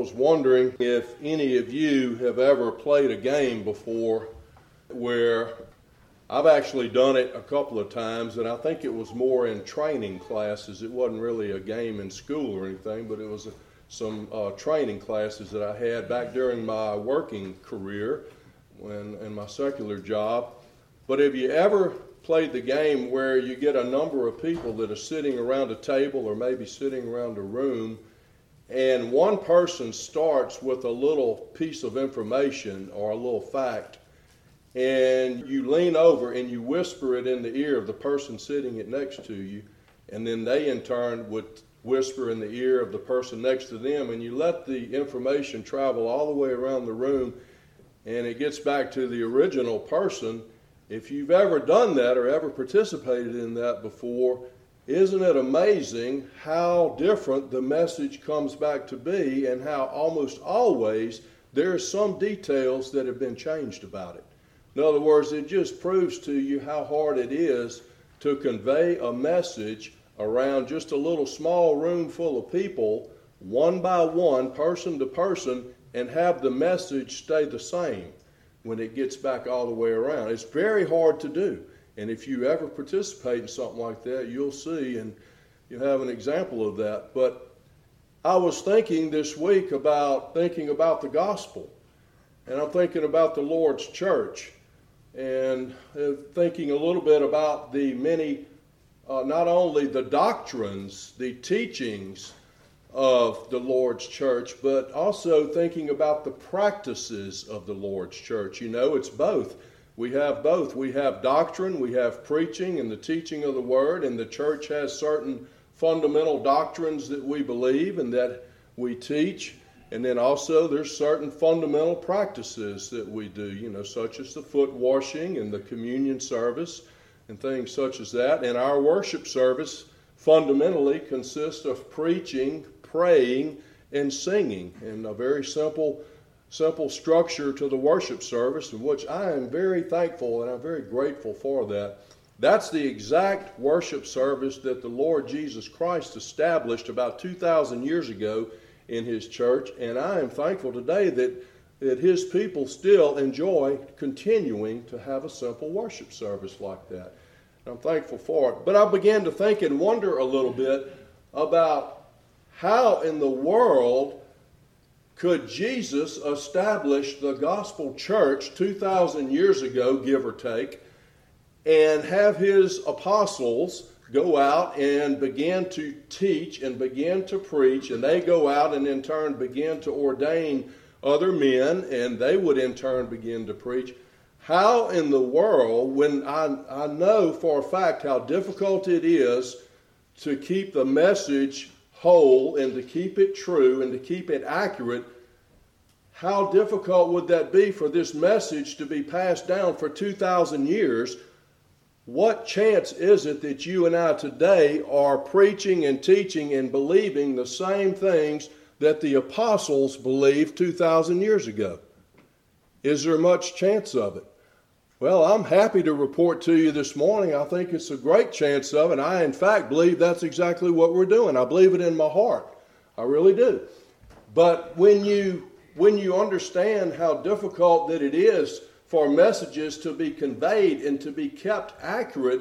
was wondering if any of you have ever played a game before where I've actually done it a couple of times, and I think it was more in training classes. It wasn't really a game in school or anything, but it was some training classes that I had back during my working career in my secular job. But have you ever played the game where you get a number of people that are sitting around a table or maybe sitting around a room, and one person starts with a little piece of information or a little fact, and you lean over and you whisper it in the ear of the person sitting next to you, and then they in turn would whisper in the ear of the person next to them, and you let the information travel all the way around the room, and it gets back to the original person. If you've ever done that or ever participated in that before, isn't it amazing how different the message comes back to be, and how almost always there are some details that have been changed about it? In other words, it just proves to you how hard it is to convey a message around just a little small room full of people, one by one, person to person, and have the message stay the same when it gets back all the way around. It's very hard to do. And if you ever participate in something like that, you'll see, and you have an example of that. But I was thinking this week about the gospel. And I'm thinking about the Lord's church. And thinking a little bit about the many, not only the doctrines, the teachings of the Lord's church, but also thinking about the practices of the Lord's church. You know, it's both. We have both. We have doctrine, we have preaching and the teaching of the Word, and the church has certain fundamental doctrines that we believe and that we teach. And then also there's certain fundamental practices that we do, you know, such as the foot washing and the communion service and things such as that. And our worship service fundamentally consists of preaching, praying, and singing, and a very simple structure to the worship service, in which I am very thankful and I'm very grateful for that. That's the exact worship service that the Lord Jesus Christ established about 2,000 years ago in His church, and I am thankful today that His people still enjoy continuing to have a simple worship service like that. I'm thankful for it. But I began to think and wonder a little bit about how in the world could Jesus establish the gospel church 2,000 years ago, give or take, and have His apostles go out and begin to teach and begin to preach, and they go out and in turn begin to ordain other men, and they would in turn begin to preach? How in the world, when I know for a fact how difficult it is to keep the message whole and to keep it true and to keep it accurate, how difficult would that be for this message to be passed down for 2,000 years? What chance is it that you and I today are preaching and teaching and believing the same things that the apostles believed 2,000 years ago? Is there much chance of it? Well, I'm happy to report to you this morning, I think it's a great chance of it. I, in fact, believe that's exactly what we're doing. I believe it in my heart. I really do. But when you understand how difficult that it is for messages to be conveyed and to be kept accurate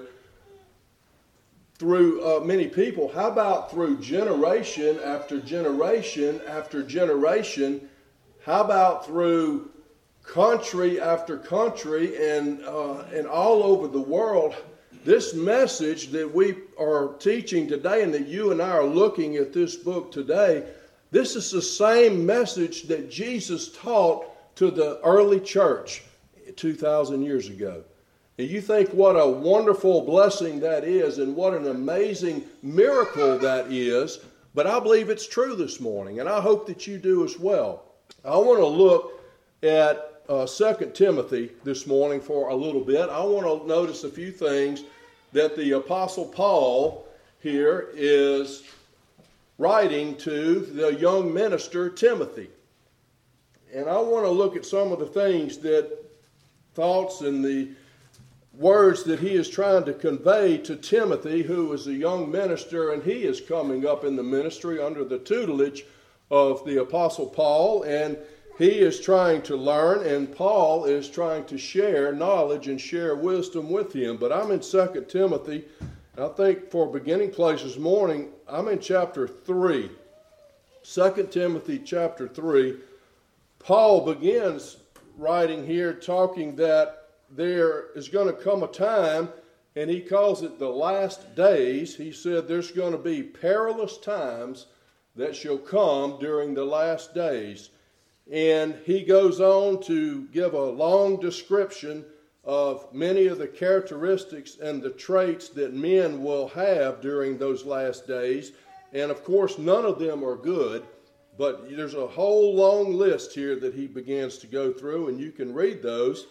through many people, how about through generation after generation after generation? How about through country after country and all over the world? This message that we are teaching today and that you and I are looking at this book today, this is the same message that Jesus taught to the early church 2,000 years ago. And you think what a wonderful blessing that is and what an amazing miracle that is. But I believe it's true this morning, and I hope that you do as well. I want to look at 2 Timothy this morning for a little bit. I want to notice a few things that the Apostle Paul here is writing to the young minister Timothy. And I want to look at some of the things thoughts and the words that he is trying to convey to Timothy, who is a young minister, and he is coming up in the ministry under the tutelage of the Apostle Paul, and he is trying to learn, and Paul is trying to share knowledge and share wisdom with him. But I'm in 2 Timothy. I think for beginning place this morning, I'm in chapter 3. 2 Timothy chapter 3. Paul begins writing here talking that there is going to come a time, and he calls it the last days. He said there's going to be perilous times that shall come during the last days. And he goes on to give a long description of many of the characteristics and the traits that men will have during those last days. And of course, none of them are good, but there's a whole long list here that he begins to go through, and you can read those.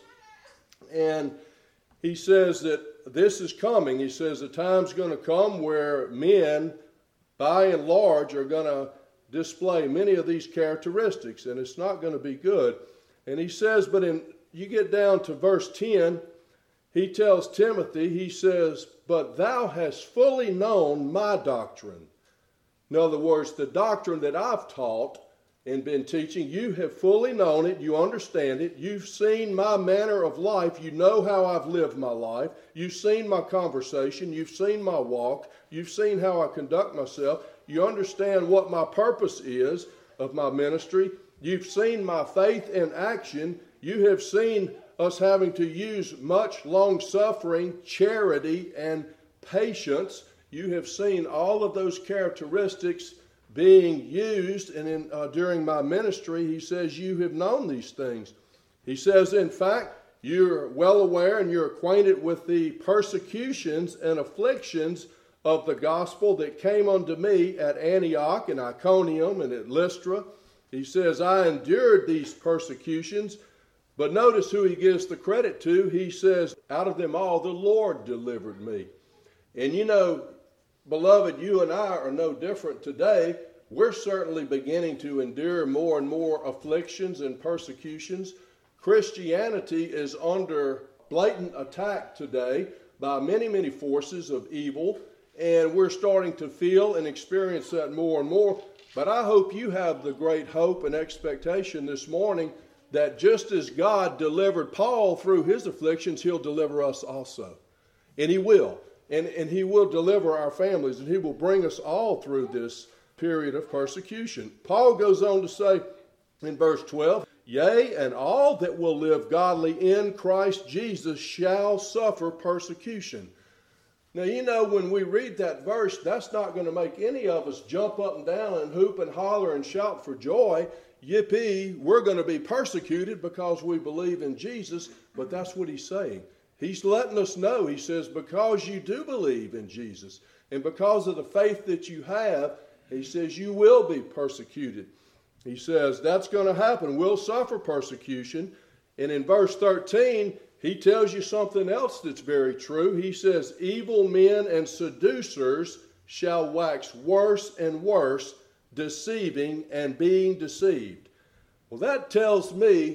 And he says that this is coming. He says the time's going to come where men, by and large, are going to display many of these characteristics, and it's not going to be good. And he says, but you get down to verse 10, he tells Timothy, he says, but thou hast fully known my doctrine. In other words, the doctrine that I've taught and been teaching, you have fully known it, you understand it, you've seen my manner of life, you know how I've lived my life, you've seen my conversation, you've seen my walk, you've seen how I conduct myself, you understand what my purpose is of my ministry, you've seen my faith in action, you have seen us having to use much long-suffering, charity, and patience. You have seen all of those characteristics being used, and during my ministry, he says, you have known these things. He says, in fact, you're well aware and you're acquainted with the persecutions and afflictions of the gospel that came unto me at Antioch and Iconium and at Lystra. He says, I endured these persecutions, but notice who he gives the credit to. He says, out of them all, the Lord delivered me. And you know, beloved, you and I are no different today. We're certainly beginning to endure more and more afflictions and persecutions. Christianity is under blatant attack today by many, many forces of evil, and we're starting to feel and experience that more and more. But I hope you have the great hope and expectation this morning that just as God delivered Paul through his afflictions, he'll deliver us also. And he will. And he will deliver our families, and he will bring us all through this period of persecution. Paul goes on to say in verse 12, yea, and all that will live godly in Christ Jesus shall suffer persecution. Now, you know, when we read that verse, that's not going to make any of us jump up and down and hoop and holler and shout for joy. Yippee, we're going to be persecuted because we believe in Jesus, but that's what he's saying. He's letting us know, he says, because you do believe in Jesus and because of the faith that you have, he says you will be persecuted. He says that's going to happen. We'll suffer persecution. And in verse 13, he tells you something else that's very true. He says, evil men and seducers shall wax worse and worse, deceiving and being deceived. Well, that tells me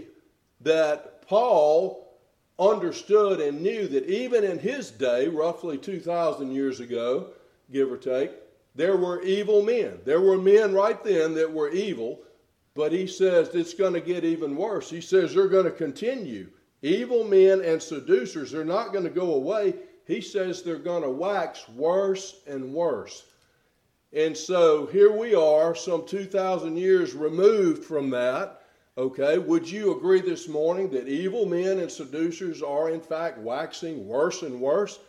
that Paul understood and knew that even in his day, roughly 2,000 years ago, give or take, there were evil men. There were men right then that were evil, but he says it's going to get even worse. He says they're going to continue. Evil men and seducers are not going to go away. He says they're going to wax worse and worse. And so here we are, some 2,000 years removed from that. Okay, would you agree this morning that evil men and seducers are in fact waxing worse and worse?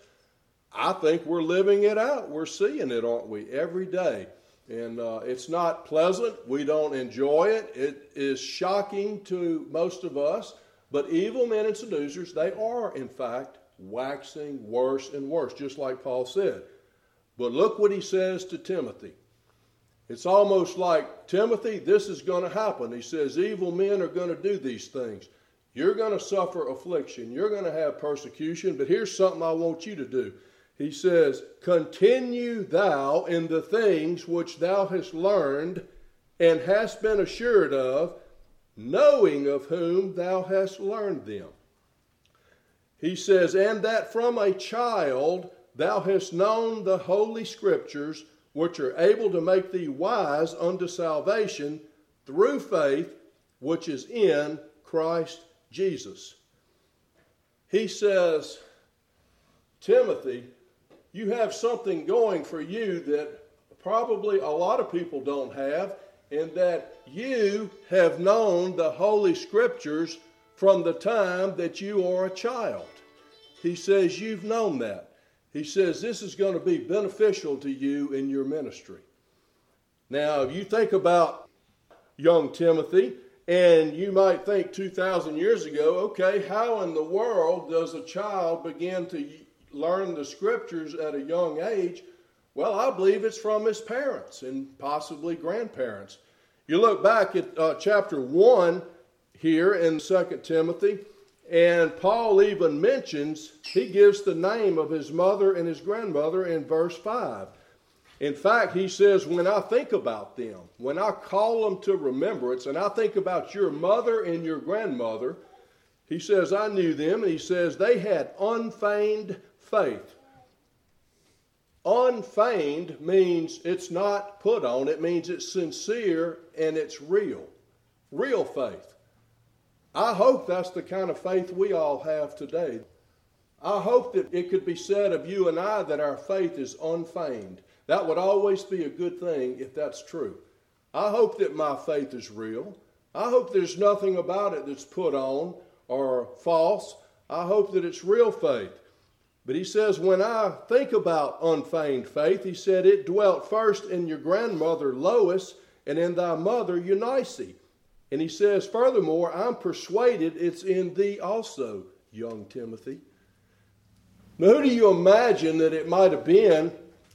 I think we're living it out. We're seeing it, aren't we, every day. And it's not pleasant. We don't enjoy it. It is shocking to most of us. But evil men and seducers, they are in fact waxing worse and worse, just like Paul said. But look what he says to Timothy. It's almost like, Timothy, this is going to happen. He says, evil men are going to do these things. You're going to suffer affliction. You're going to have persecution. But here's something I want you to do. He says, continue thou in the things which thou hast learned and hast been assured of, knowing of whom thou hast learned them. He says, and that from a child thou hast known the holy scriptures, which are able to make thee wise unto salvation through faith, which is in Christ Jesus. He says, Timothy, you have something going for you that probably a lot of people don't have, in that you have known the Holy Scriptures from the time that you are a child. He says you've known that. He says this is going to be beneficial to you in your ministry. Now, if you think about young Timothy, and you might think 2,000 years ago, okay, how in the world does a child begin to learn the Scriptures at a young age? Well, I believe it's from his parents and possibly grandparents. You look back at chapter 1 here in 2 Timothy, and Paul even mentions, he gives the name of his mother and his grandmother in verse 5. In fact, he says, when I think about them, when I call them to remembrance, and I think about your mother and your grandmother, he says, I knew them, and he says they had unfeigned faith. Unfeigned means it's not put on. It means it's sincere and it's real. Real faith. I hope that's the kind of faith we all have today. I hope that it could be said of you and I that our faith is unfeigned. That would always be a good thing if that's true. I hope that my faith is real. I hope there's nothing about it that's put on or false. I hope that it's real faith. But he says, when I think about unfeigned faith, he said, it dwelt first in your grandmother Lois and in thy mother Eunice. And he says, furthermore, I'm persuaded it's in thee also, young Timothy. Now, who do you imagine that it might have been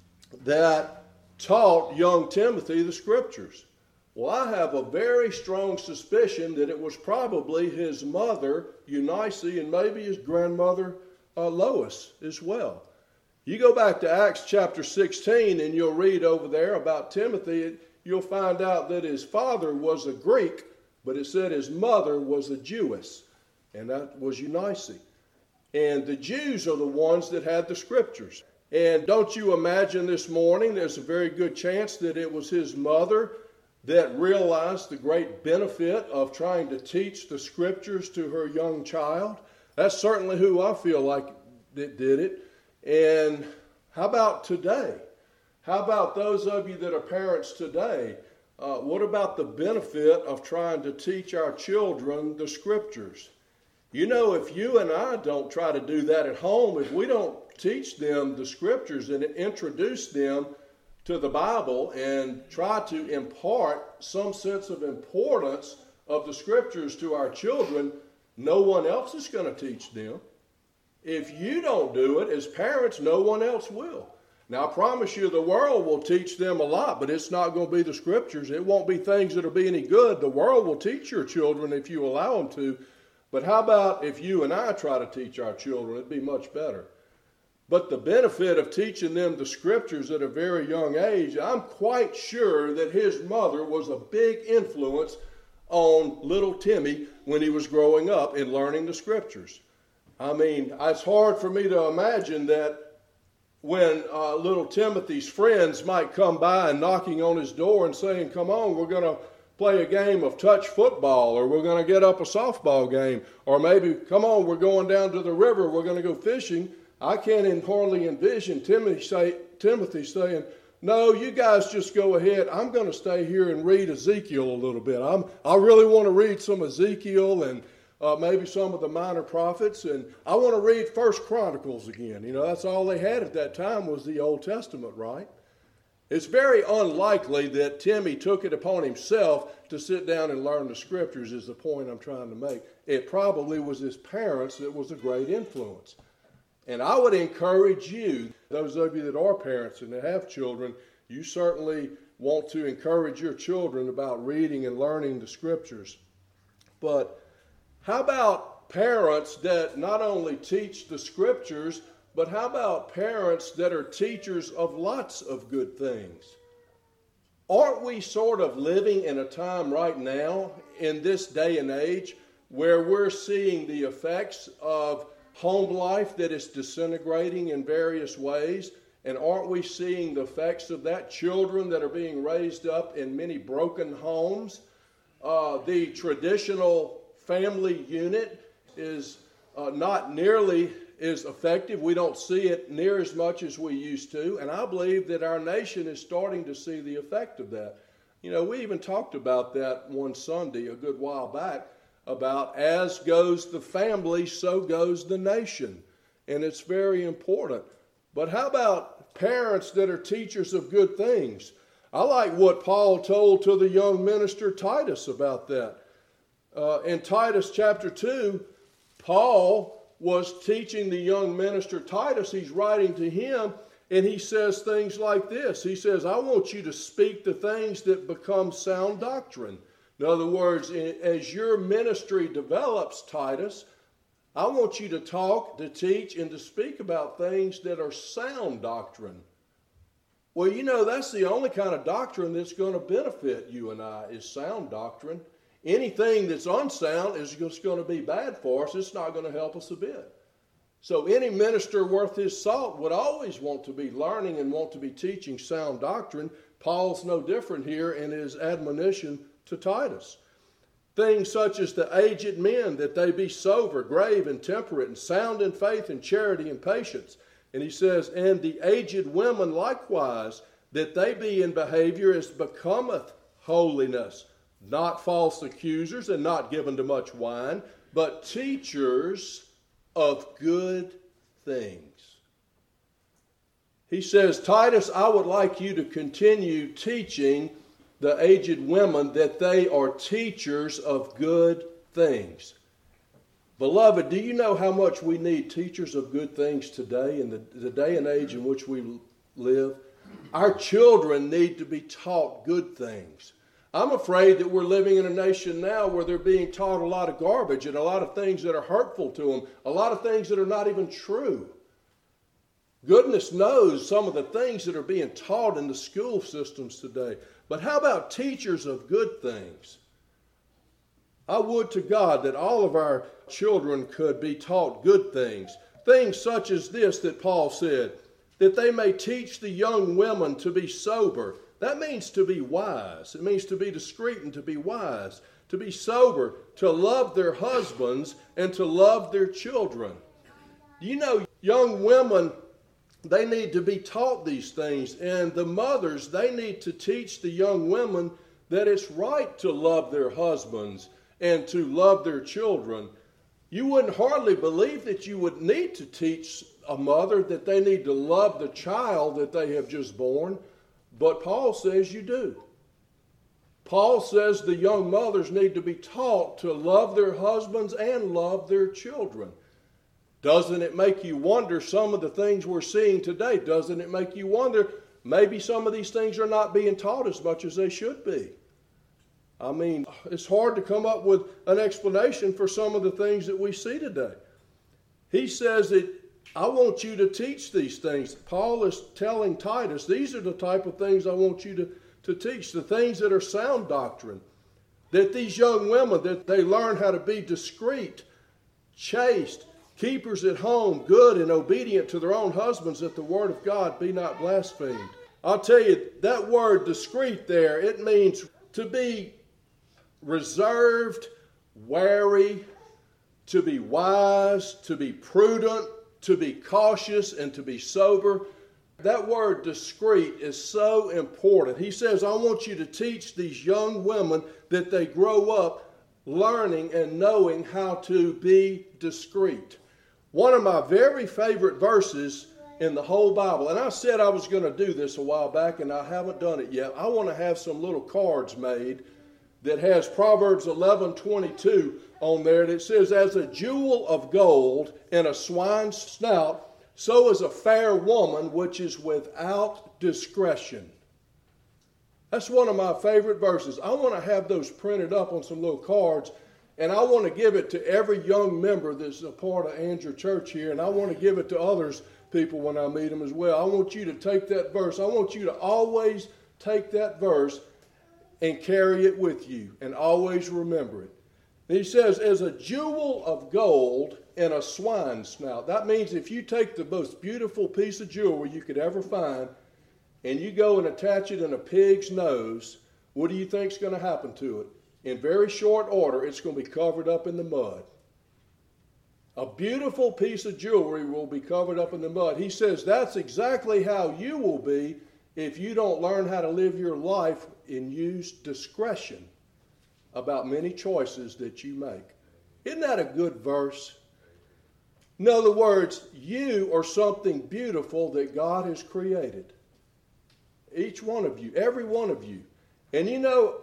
that taught young Timothy the Scriptures? Well, I have a very strong suspicion that it was probably his mother, Eunice, and maybe his grandmother, Lois, as well. You go back to Acts chapter 16 and you'll read over there about Timothy. You'll find out that his father was a Greek, but it said his mother was a Jewess, and that was Eunice. And the Jews are the ones that had the Scriptures. And don't you imagine this morning, there's a very good chance that it was his mother that realized the great benefit of trying to teach the Scriptures to her young child. That's certainly who I feel like that did it. And how about today? How about those of you that are parents today? What about the benefit of trying to teach our children the Scriptures? You know, if you and I don't try to do that at home, if we don't teach them the Scriptures and introduce them to the Bible and try to impart some sense of importance of the Scriptures to our children, no one else is going to teach them. If you don't do it as parents, no one else will. Now, I promise you the world will teach them a lot, but it's not going to be the Scriptures. It won't be things that will be any good. The world will teach your children if you allow them to. But how about if you and I try to teach our children? It'd be much better. But the benefit of teaching them the Scriptures at a very young age, I'm quite sure that his mother was a big influence on little Timmy when he was growing up in learning the Scriptures. I mean, it's hard for me to imagine that when little Timothy's friends might come by and knocking on his door and saying, come on, we're going to play a game of touch football, or we're going to get up a softball game, or maybe, come on, we're going down to the river, we're going to go fishing. I can't hardly envision Timothy saying, no, you guys just go ahead. I'm going to stay here and read Ezekiel a little bit. I really want to read some Ezekiel and maybe some of the minor prophets, and I want to read First Chronicles again. You know, that's all they had at that time was the Old Testament, right? It's very unlikely that Timmy took it upon himself to sit down and learn the Scriptures, is the point I'm trying to make. It probably was his parents that was a great influence. And I would encourage you, those of you that are parents and that have children, you certainly want to encourage your children about reading and learning the Scriptures. But how about parents that not only teach the Scriptures, but how about parents that are teachers of lots of good things? Aren't we sort of living in a time right now, in this day and age, where we're seeing the effects of home life that is disintegrating in various ways? And aren't we seeing the effects of that? Children that are being raised up in many broken homes. The traditional family unit is not nearly as effective. We don't see it near as much as we used to. And I believe that our nation is starting to see the effect of that. You know, we even talked about that one Sunday a good while back, about as goes the family, so goes the nation. And it's very important. But how about parents that are teachers of good things? I like what Paul told to the young minister Titus about that. In Titus chapter 2, Paul was teaching the young minister Titus. He's writing to him, and he says things like this. He says, I want you to speak the things that become sound doctrine. In other words, as your ministry develops, Titus, I want you to talk, to teach, and to speak about things that are sound doctrine. Well, you know, that's the only kind of doctrine that's going to benefit you and I, is sound doctrine. Anything that's unsound is just going to be bad for us. It's not going to help us a bit. So any minister worth his salt would always want to be learning and want to be teaching sound doctrine. Paul's no different here in his admonition to Titus. Things such as the aged men, that they be sober, grave, and temperate, and sound in faith and charity and patience. And he says, and the aged women likewise, that they be in behavior as becometh holiness, not false accusers, and not given to much wine, but teachers of good things. He says, Titus, I would like you to continue teaching the aged women that they are teachers of good things. Beloved, do you know how much we need teachers of good things today, in the day and age in which we live? Our children need to be taught good things. I'm afraid that we're living in a nation now where they're being taught a lot of garbage and a lot of things that are hurtful to them, a lot of things that are not even true. Goodness knows some of the things that are being taught in the school systems today. But how about teachers of good things? I would to God that all of our children could be taught good things. Things such as this that Paul said, that they may teach the young women to be sober. That means to be wise. It means to be discreet and to be wise, to be sober, to love their husbands and to love their children. You know, young women, they need to be taught these things. And the mothers, they need to teach the young women that it's right to love their husbands and to love their children. You wouldn't hardly believe that you would need to teach a mother that they need to love the child that they have just born. But Paul says you do. Paul says the young mothers need to be taught to love their husbands and love their children. Doesn't it make you wonder some of the things we're seeing today? Doesn't it make you wonder maybe some of these things are not being taught as much as they should be? I mean, it's hard to come up with an explanation for some of the things that we see today. He says that I want you to teach these things. Paul is telling Titus, these are the type of things I want you to teach, the things that are sound doctrine. That these young women, that they learn how to be discreet, chaste, keepers at home, good and obedient to their own husbands, that the word of God be not blasphemed. I'll tell you, that word discreet there, it means to be reserved, wary, to be wise, to be prudent, to be cautious, and to be sober. That word discreet is so important. He says, I want you to teach these young women that they grow up learning and knowing how to be discreet. One of my very favorite verses in the whole Bible, and I said I was going to do this a while back, and I haven't done it yet. I want to have some little cards made that has Proverbs 11:22 on there. And it says, as a jewel of gold in a swine's snout, so is a fair woman which is without discretion. That's one of my favorite verses. I want to have those printed up on some little cards, and I want to give it to every young member that's a part of Andrew Church here, and I want to give it to others people when I meet them as well. I want you to take that verse. I want you to always take that verse and carry it with you and always remember it. And he says, as a jewel of gold in a swine's snout. That means if you take the most beautiful piece of jewelry you could ever find and you go and attach it in a pig's nose, what do you think is going to happen to it? In very short order, it's going to be covered up in the mud. A beautiful piece of jewelry will be covered up in the mud. He says that's exactly how you will be if you don't learn how to live your life and use discretion about many choices that you make. Isn't that a good verse? In other words, you are something beautiful that God has created. Each one of you, every one of you. And you know,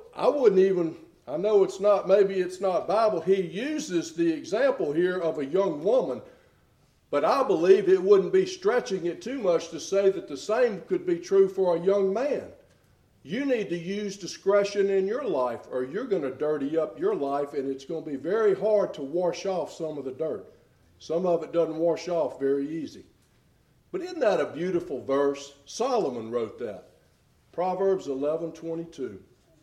I know it's not, maybe it's not Bible. He uses the example here of a young woman, but I believe it wouldn't be stretching it too much to say that the same could be true for a young man. You need to use discretion in your life or you're going to dirty up your life and it's going to be very hard to wash off some of the dirt. Some of it doesn't wash off very easy. But isn't that a beautiful verse? Solomon wrote that. Proverbs 11:22.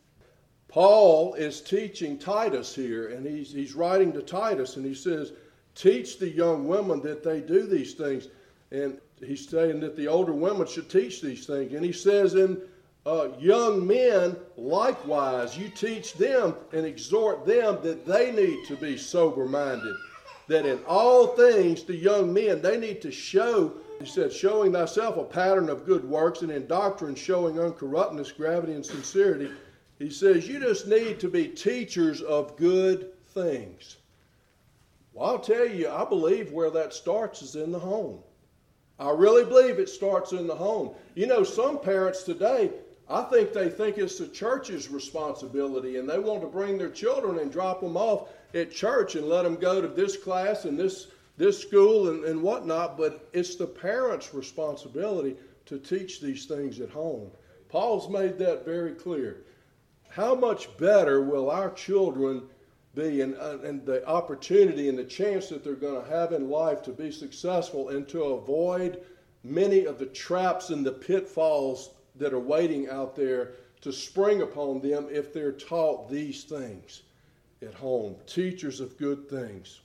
Paul is teaching Titus here, and he's writing to Titus, and he says, teach the young women that they do these things. And he's saying that the older women should teach these things. And he says, young men, likewise, you teach them and exhort them that they need to be sober-minded. That in all things, the young men, they need to show, he said, showing thyself a pattern of good works, and in doctrine showing uncorruptness, gravity, and sincerity. He says, you just need to be teachers of good things. Well, I'll tell you, I believe where that starts is in the home. I really believe it starts in the home. You know, some parents today, I think they think it's the church's responsibility, and they want to bring their children and drop them off at church and let them go to this class and this school and whatnot, but it's the parents' responsibility to teach these things at home. Paul's made that very clear. How much better will our children be and the opportunity and the chance that they're going to have in life to be successful and to avoid many of the traps and the pitfalls that are waiting out there to spring upon them if they're taught these things at home. Teachers of good things.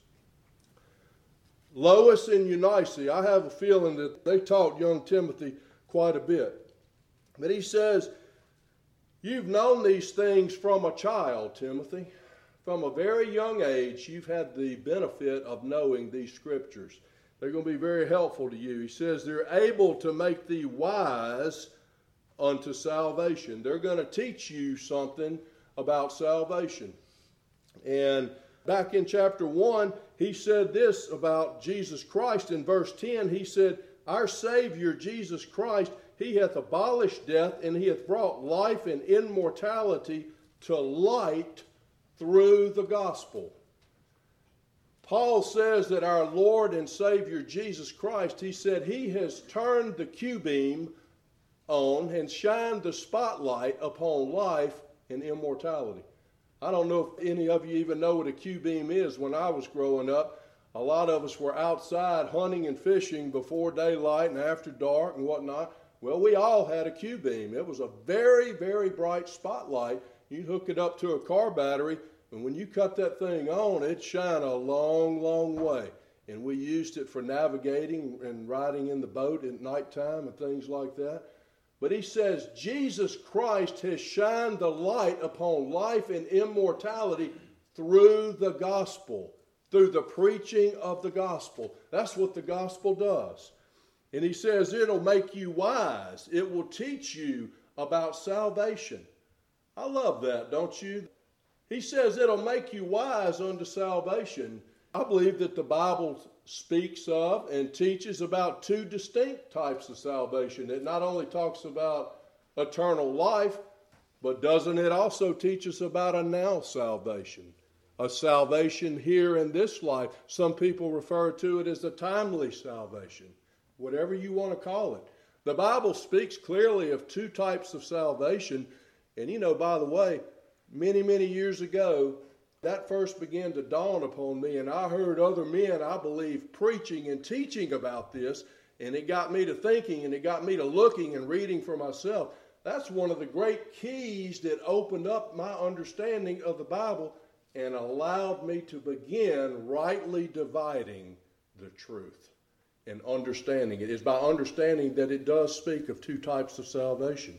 Lois and Eunice, I have a feeling that they taught young Timothy quite a bit. But he says, you've known these things from a child, Timothy. From a very young age, you've had the benefit of knowing these scriptures. They're going to be very helpful to you. He says they're able to make thee wise unto salvation. They're going to teach you something about salvation. And back in chapter 1, he said this about Jesus Christ. In verse 10, he said, our Savior, Jesus Christ, he hath abolished death, and he hath brought life and immortality to light through the gospel. Paul says that our Lord and Savior Jesus Christ, he said he has turned the Q-beam on and shined the spotlight upon life and immortality. I don't know if any of you even know what a Q-beam is. When I was growing up, a lot of us were outside hunting and fishing before daylight and after dark and whatnot. Well, we all had a Q-beam. It was a very, very bright spotlight. You hook it up to a car battery, and when you cut that thing on, it shined a long, long way. And we used it for navigating and riding in the boat at nighttime and things like that. But he says Jesus Christ has shined the light upon life and immortality through the gospel, through the preaching of the gospel. That's what the gospel does. And he says it'll make you wise. It will teach you about salvation. I love that, don't you? He says it'll make you wise unto salvation. I believe that the Bible speaks of and teaches about two distinct types of salvation. It not only talks about eternal life, but doesn't it also teach us about a now salvation? A salvation here in this life. Some people refer to it as a timely salvation. Whatever you want to call it. The Bible speaks clearly of two types of salvation. And you know, by the way, many, many years ago, that first began to dawn upon me, and I heard other men, I believe, preaching and teaching about this, and it got me to thinking, and it got me to looking and reading for myself. That's one of the great keys that opened up my understanding of the Bible and allowed me to begin rightly dividing the truth and understanding it. It's by understanding that it does speak of two types of salvation.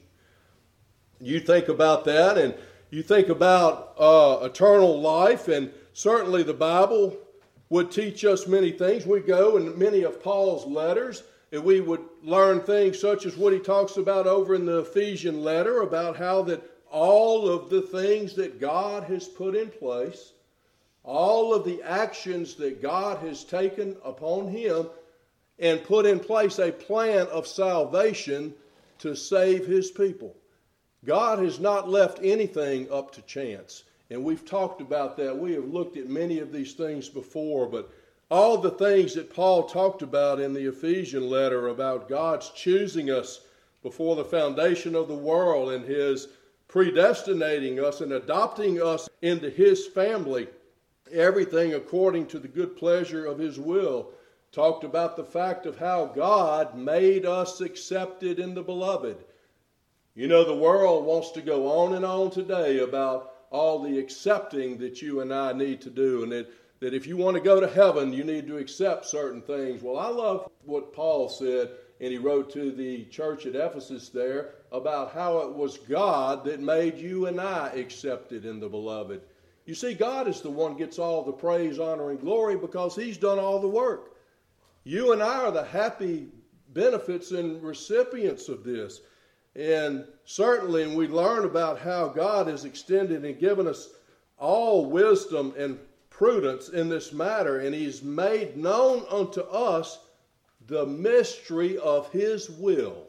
You think about that, and you think about eternal life, and certainly the Bible would teach us many things. We go in many of Paul's letters, and we would learn things such as what he talks about over in the Ephesian letter, about how that all of the things that God has put in place, all of the actions that God has taken upon him and put in place a plan of salvation to save his people. God has not left anything up to chance. And we've talked about that. We have looked at many of these things before, but all the things that Paul talked about in the Ephesian letter about God's choosing us before the foundation of the world and his predestinating us and adopting us into his family, everything according to the good pleasure of his will, talked about the fact of how God made us accepted in the beloved. You know, the world wants to go on and on today about all the accepting that you and I need to do, and that if you want to go to heaven, you need to accept certain things. Well, I love what Paul said, and he wrote to the church at Ephesus there about how it was God that made you and I accepted in the beloved. You see, God is the one gets all the praise, honor, and glory because he's done all the work. You and I are the happy benefits and recipients of this. And certainly, we learn about how God has extended and given us all wisdom and prudence in this matter, and he's made known unto us the mystery of his will.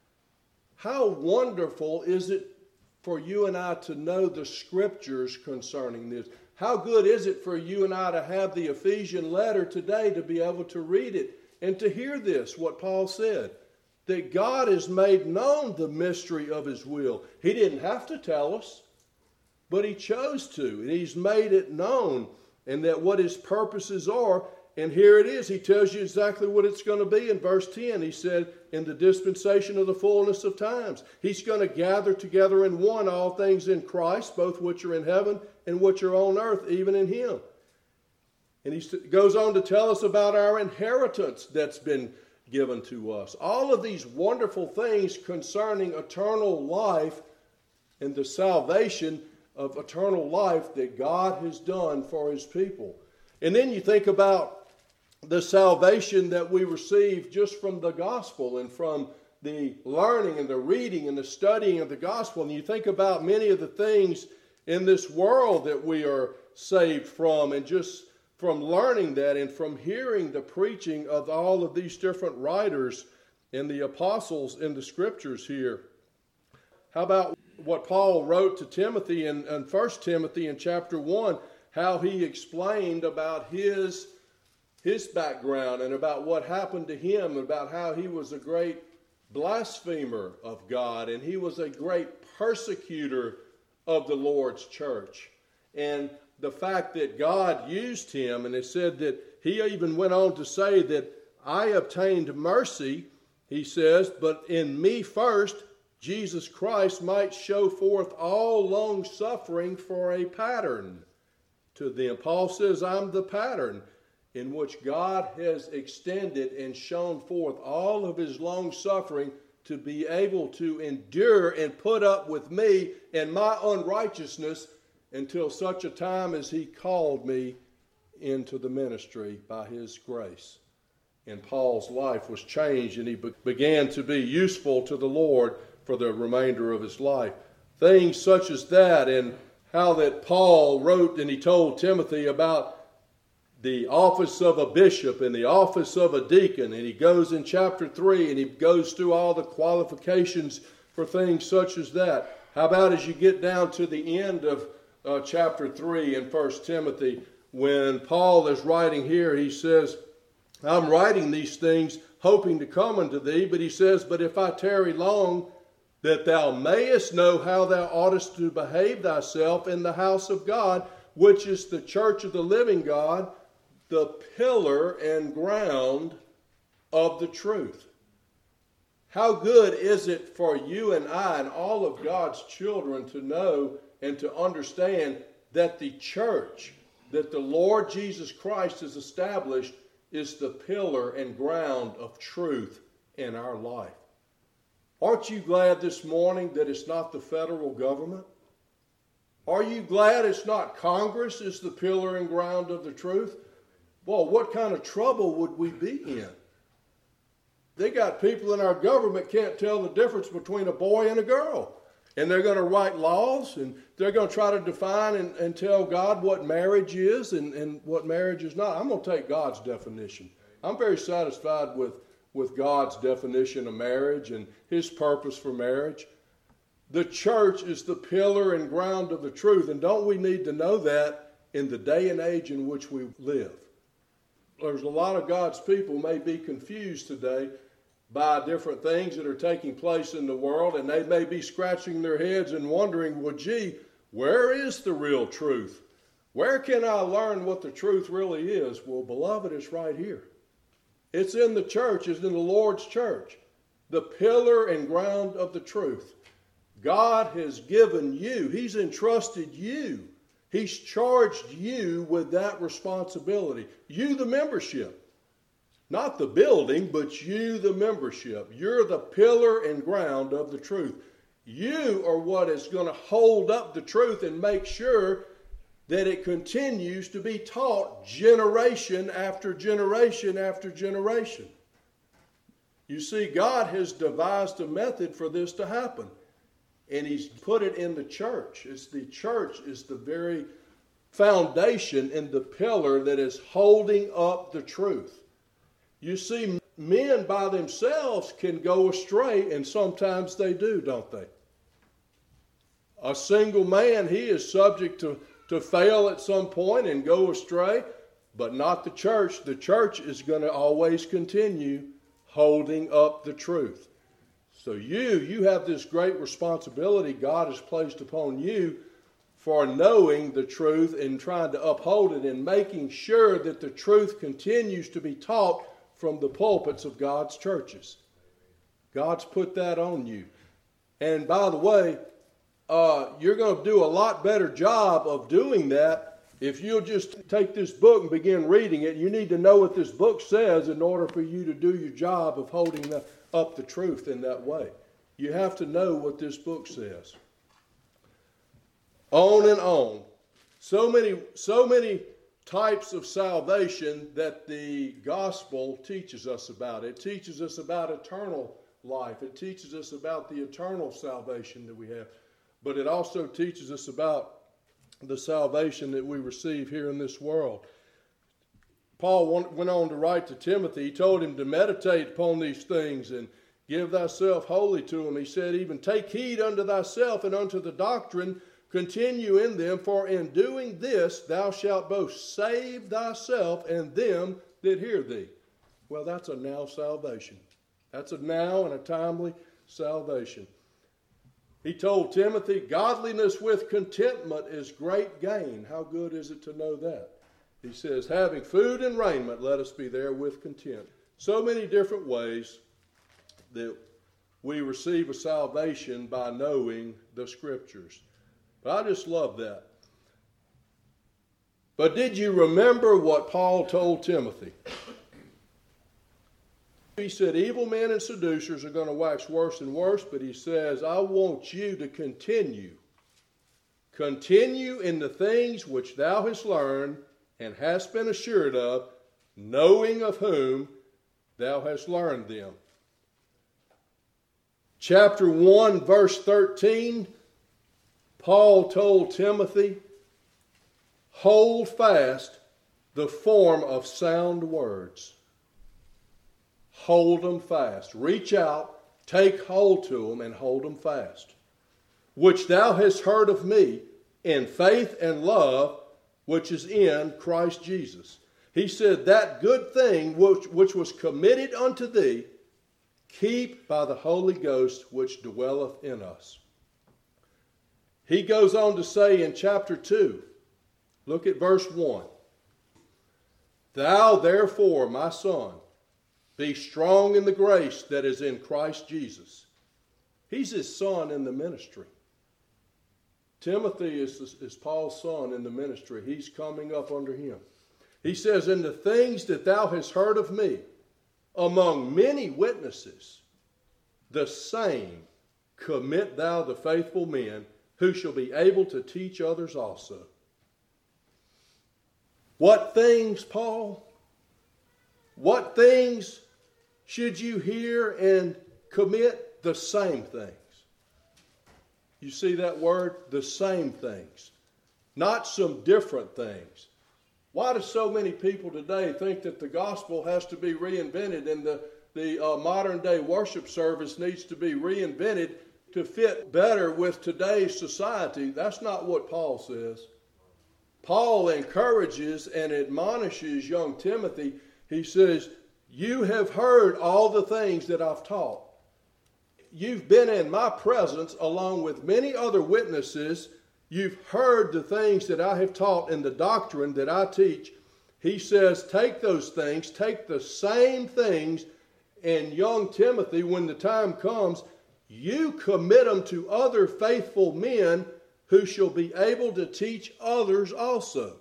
How wonderful is it for you and I to know the scriptures concerning this? How good is it for you and I to have the Ephesian letter today to be able to read it and to hear this, what Paul said, that God has made known the mystery of his will. He didn't have to tell us, but he chose to, and he's made it known, and that what his purposes are. And here it is. He tells you exactly what it's going to be in verse 10. He said, in the dispensation of the fullness of times, he's going to gather together in one all things in Christ, both which are in heaven and which are on earth, even in him. And he goes on to tell us about our inheritance that's been given to us. All of these wonderful things concerning eternal life and the salvation of eternal life that God has done for his people. And then you think about the salvation that we receive just from the gospel and from the learning and the reading and the studying of the gospel. And you think about many of the things in this world that we are saved from, and just from learning that and from hearing the preaching of all of these different writers and the apostles in the scriptures here. How about what Paul wrote to Timothy in 1 Timothy in chapter 1, how he explained about his background and about what happened to him, about how he was a great blasphemer of God and he was a great persecutor of the Lord's church. And the fact that God used him, and it said that he even went on to say that I obtained mercy, he says, but in me first, Jesus Christ might show forth all long suffering for a pattern to them. Paul says, I'm the pattern in which God has extended and shown forth all of his long suffering to be able to endure and put up with me and my unrighteousness until such a time as he called me into the ministry by his grace. And Paul's life was changed, and he began to be useful to the Lord for the remainder of his life. Things such as that, and how that Paul wrote and he told Timothy about the office of a bishop and the office of a deacon. And he goes in chapter 3 and he goes through all the qualifications for things such as that. How about as you get down to the end of chapter 3 in 1 Timothy, when Paul is writing here, he says, I'm writing these things hoping to come unto thee, but he says, but if I tarry long, that thou mayest know how thou oughtest to behave thyself in the house of God, which is the church of the living God, the pillar and ground of the truth. How good is it for you and I and all of God's children to know and to understand that the church that the Lord Jesus Christ has established is the pillar and ground of truth in our life. Aren't you glad this morning that it's not the federal government? Are you glad it's not Congress is the pillar and ground of the truth? Well, what kind of trouble would we be in? They got people in our government can't tell the difference between a boy and a girl. And they're going to write laws, and they're going to try to define and tell God what marriage is and what marriage is not. I'm going to take God's definition. I'm very satisfied with God's definition of marriage and His purpose for marriage. The church is the pillar and ground of the truth, and don't we need to know that in the day and age in which we live? There's a lot of God's people may be confused today by different things that are taking place in the world, and they may be scratching their heads and wondering, well, gee, where is the real truth? Where can I learn what the truth really is? Well, beloved, it's right here. It's in the church. It's in the Lord's church, the pillar and ground of the truth. God has given you, He's entrusted you, He's charged you with that responsibility. You, the membership. Not the building, but you, the membership. You're the pillar and ground of the truth. You are what is going to hold up the truth and make sure that it continues to be taught generation after generation after generation. You see, God has devised a method for this to happen, and He's put it in the church. The church is the very foundation and the pillar that is holding up the truth. You see, men by themselves can go astray, and sometimes they do, don't they? A single man, he is subject to fail at some point and go astray, but not the church. The church is going to always continue holding up the truth. So you have this great responsibility God has placed upon you for knowing the truth and trying to uphold it and making sure that the truth continues to be taught from the pulpits of God's churches. God's put that on you. And by the way, you're going to do a lot better job of doing that if you'll just take this book and begin reading it. You need to know what this book says in order for you to do your job of holding up the truth in that way. You have to know what this book says. On and on. So many types of salvation that the gospel teaches us about. It teaches us about eternal life. It teaches us about the eternal salvation that we have. But it also teaches us about the salvation that we receive here in this world. Paul went on to write to Timothy. He told him to meditate upon these things and give thyself wholly to them. He said, even take heed unto thyself and unto the doctrine. Continue in them, for in doing this thou shalt both save thyself and them that hear thee. Well, that's a now salvation. That's a now and a timely salvation. He told Timothy, godliness with contentment is great gain. How good is it to know that? He says, having food and raiment, let us be there with content. So many different ways that we receive a salvation by knowing the Scriptures. But I just love that. But did you remember what Paul told Timothy? He said, evil men and seducers are going to wax worse and worse, but he says, I want you to continue. Continue in the things which thou hast learned and hast been assured of, knowing of whom thou hast learned them. Chapter 1, verse 13, Paul told Timothy, hold fast the form of sound words. Hold them fast. Reach out, take hold to them, and hold them fast. Which thou hast heard of me in faith and love, which is in Christ Jesus. He said, that good thing which was committed unto thee, keep by the Holy Ghost which dwelleth in us. He goes on to say in chapter 2, look at verse 1. Thou therefore, my son, be strong in the grace that is in Christ Jesus. He's his son in the ministry. Timothy is Paul's son in the ministry. He's coming up under him. He says, "In the things that thou hast heard of me, among many witnesses, the same commit thou to faithful men, who shall be able to teach others also." What things, Paul? What things should you hear and commit? The same things. You see that word? The same things. Not some different things. Why do so many people today think that the gospel has to be reinvented and the modern day worship service needs to be reinvented to fit better with today's society? That's not what Paul says. Paul encourages and admonishes young Timothy. He says, "You have heard all the things that I've taught. You've been in my presence along with many other witnesses. You've heard the things that I have taught and the doctrine that I teach." He says, take those things, take the same things, and young Timothy, when the time comes, you commit them to other faithful men who shall be able to teach others also.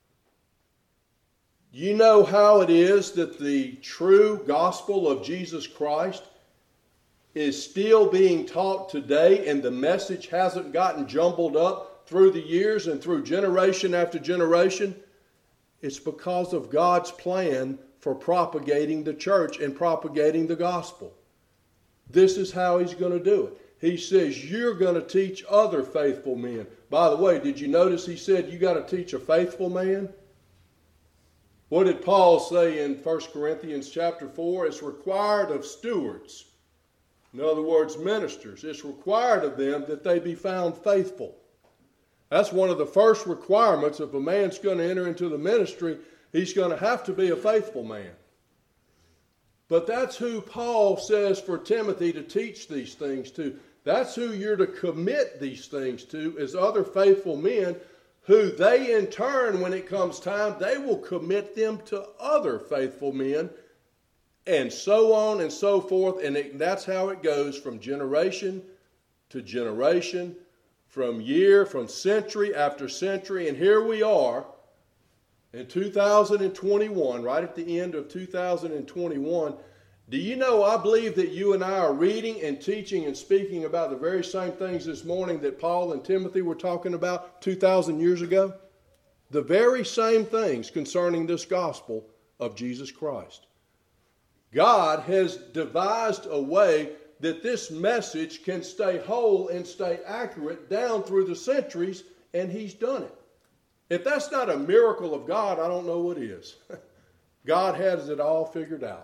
You know how it is that the true gospel of Jesus Christ is still being taught today, and the message hasn't gotten jumbled up through the years and through generation after generation? It's because of God's plan for propagating the church and propagating the gospel. This is how He's going to do it. He says, you're going to teach other faithful men. By the way, did you notice He said you got to teach a faithful man? What did Paul say in 1 Corinthians chapter 4? It's required of stewards. In other words, ministers. It's required of them that they be found faithful. That's one of the first requirements. If a man's going to enter into the ministry, he's going to have to be a faithful man. But that's who Paul says for Timothy to teach these things to. That's who you're to commit these things to, is other faithful men who they in turn, when it comes time, they will commit them to other faithful men, and so on and so forth. And that's how it goes from generation to generation, from century after century. And here we are in 2021, right at the end of 2021. Do you know, I believe that you and I are reading and teaching and speaking about the very same things this morning that Paul and Timothy were talking about 2,000 years ago? The very same things concerning this gospel of Jesus Christ. God has devised a way that this message can stay whole and stay accurate down through the centuries, and He's done it. If that's not a miracle of God, I don't know what is. God has it all figured out.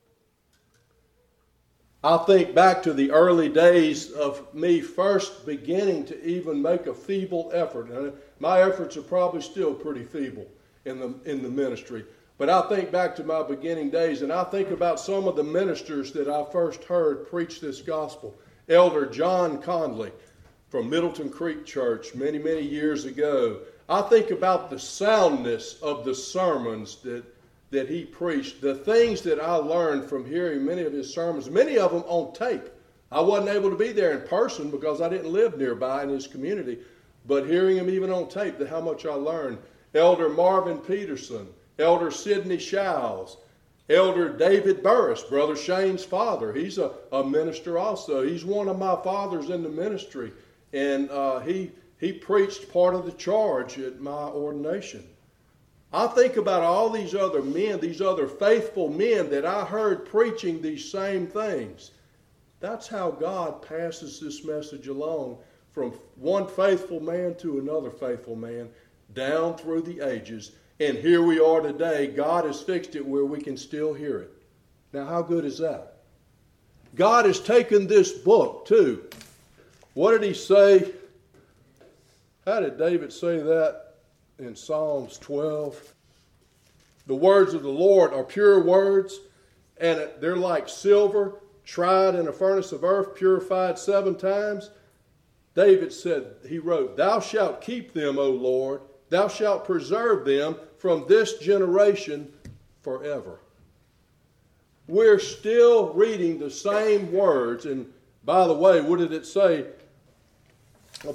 I think back to the early days of me first beginning to even make a feeble effort. And my efforts are probably still pretty feeble in the ministry. But I think back to my beginning days, and I think about some of the ministers that I first heard preach this gospel. Elder John Conley from Middleton Creek Church many, many years ago. I think about the soundness of the sermons that he preached, the things that I learned from hearing many of his sermons, many of them on tape. I wasn't able to be there in person because I didn't live nearby in his community, but hearing him even on tape, how much I learned. Elder Marvin Peterson, Elder Sidney Showles, Elder David Burris, Brother Shane's father. He's a minister also. He's one of my fathers in the ministry, and he preached part of the charge at my ordination. I think about all these other men, these other faithful men that I heard preaching these same things. That's how God passes this message along from one faithful man to another faithful man down through the ages. And here we are today. God has fixed it where we can still hear it. Now, how good is that? God has taken this book too. What did He say? How did David say that? In Psalms 12, the words of the Lord are pure words, and they're like silver, tried in a furnace of earth, purified 7 times. David said, he wrote, "Thou shalt keep them, O Lord, thou shalt preserve them from this generation forever." We're still reading the same words, and by the way, what did it say about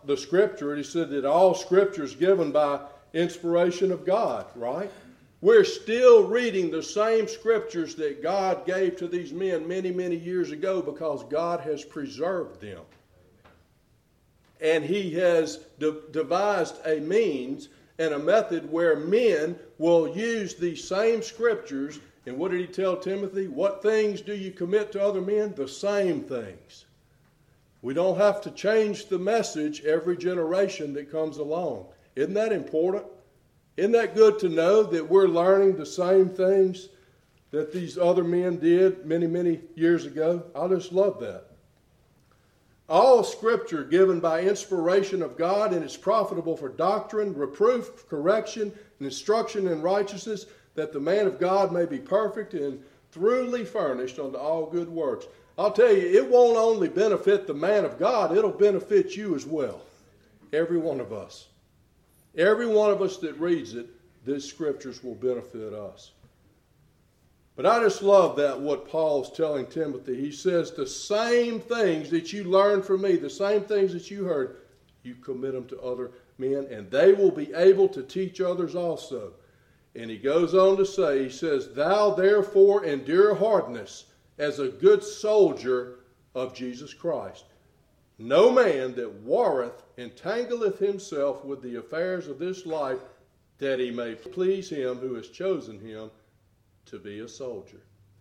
about the Scripture, and he said that all Scripture is given by inspiration of God, right? We're still reading the same Scriptures that God gave to these men many, many years ago because God has preserved them. And He has devised a means and a method where men will use these same Scriptures. And what did He tell Timothy? What things do you commit to other men? The same things. We don't have to change the message every generation that comes along. Isn't that important? Isn't that good to know that we're learning the same things that these other men did many, many years ago? I just love that. All Scripture given by inspiration of God, and is profitable for doctrine, reproof, correction, and instruction in righteousness, that the man of God may be perfect and thoroughly furnished unto all good works. I'll tell you, it won't only benefit the man of God, it'll benefit you as well. Every one of us. Every one of us that reads it, these Scriptures will benefit us. But I just love that what Paul's telling Timothy. He says the same things that you learned from me, the same things that you heard, you commit them to other men, and they will be able to teach others also. And he goes on to say, he says, thou therefore endure hardness as a good soldier of Jesus Christ. No man that warreth entangleth himself with the affairs of this life, that he may please him who has chosen him to be a soldier.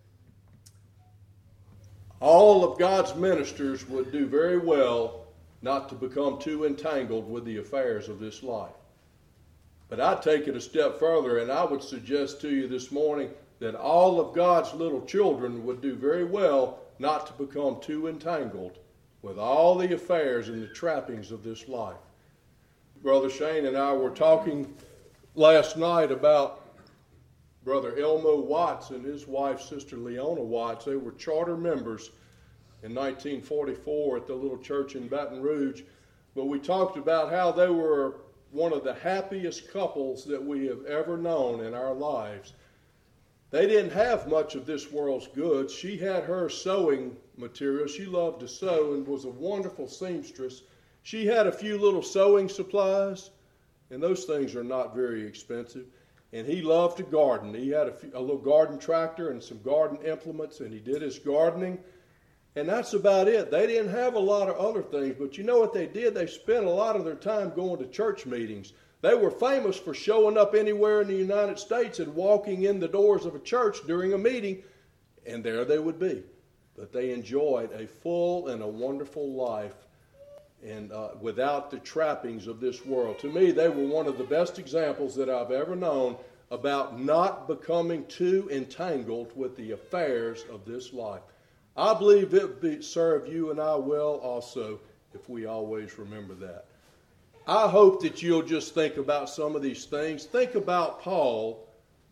All of God's ministers would do very well not to become too entangled with the affairs of this life. But I'd take it a step further, and I would suggest to you this morning that all of God's little children would do very well not to become too entangled with all the affairs and the trappings of this life. Brother Shane and I were talking last night about Brother Elmo Watts and his wife, Sister Leona Watts. They were charter members in 1944 at the little church in Baton Rouge. But we talked about how they were one of the happiest couples that we have ever known in our lives. They didn't have much of this world's goods. She had her sewing material. She loved to sew and was a wonderful seamstress. She had a few little sewing supplies, and those things are not very expensive. And he loved to garden. He had a little garden tractor and some garden implements, and he did his gardening. And that's about it. They didn't have a lot of other things, but you know what they did? They spent a lot of their time going to church meetings. They were famous for showing up anywhere in the United States and walking in the doors of a church during a meeting, and there they would be. But they enjoyed a full and a wonderful life, and without the trappings of this world. To me, they were one of the best examples that I've ever known about not becoming too entangled with the affairs of this life. I believe it would serve you and I well also if we always remember that. I hope that you'll just think about some of these things. Think about Paul.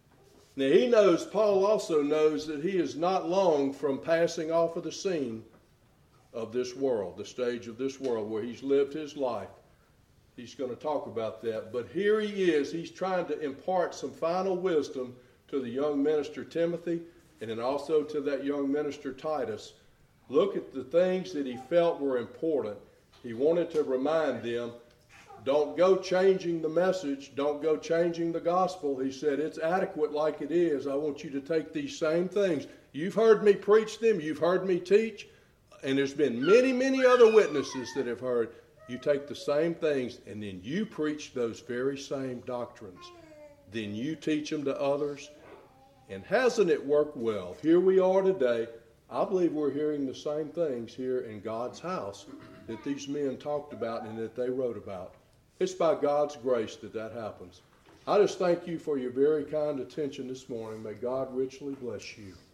Now, Paul also knows that he is not long from passing off of the scene of this world, the stage of this world where he's lived his life. He's going to talk about that. But here he is. He's trying to impart some final wisdom to the young minister Timothy, and then also to that young minister Titus. Look at the things that he felt were important. He wanted to remind them, don't go changing the message. Don't go changing the gospel. He said, it's adequate like it is. I want you to take these same things. You've heard me preach them. You've heard me teach. And there's been many, many other witnesses that have heard. You take the same things and then you preach those very same doctrines. Then you teach them to others. And hasn't it worked well? Here we are today. I believe we're hearing the same things here in God's house that these men talked about and that they wrote about. It's by God's grace that that happens. I just thank you for your very kind attention this morning. May God richly bless you.